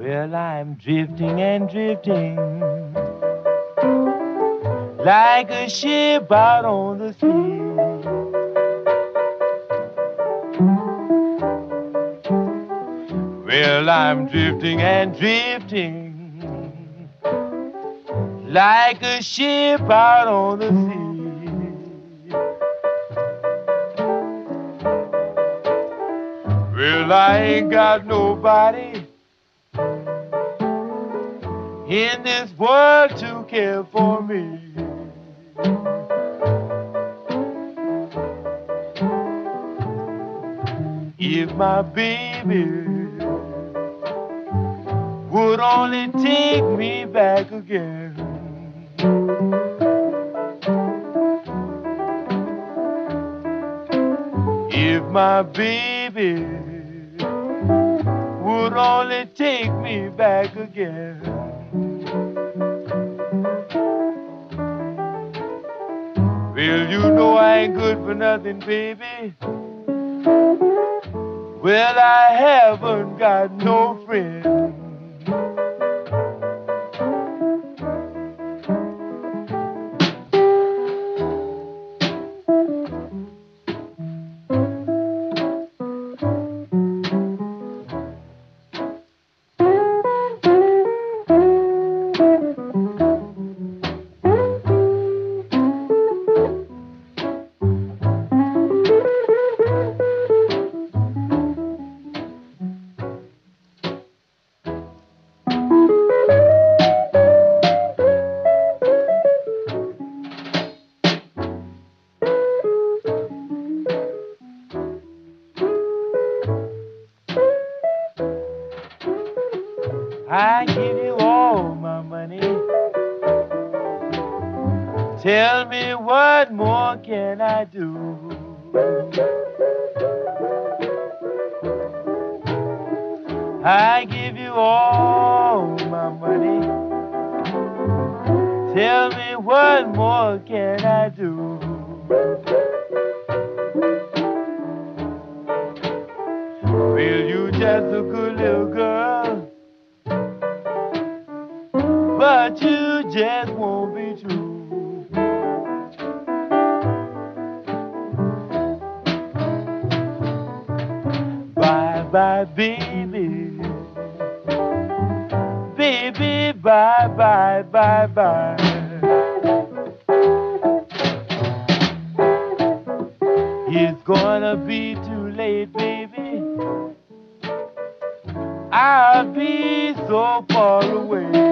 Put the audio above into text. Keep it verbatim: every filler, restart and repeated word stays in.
Well, I'm drifting and drifting like a ship out on the sea. Well, I'm drifting and drifting like a ship out on the sea. Well, I ain't got nobody in this world to care for me. If my baby would only take me back again. If my baby would only take me back again. Well, you know I ain't good for nothing, baby. Well, I haven't got no friend. I give you all my money. Tell me what more can I do? I give you all my money. Tell me what more can I do? Well, you just a good little girl, but you just won't be true. Bye bye, baby. Baby, bye bye, bye bye. It's gonna be too late, baby. I'll be so far away.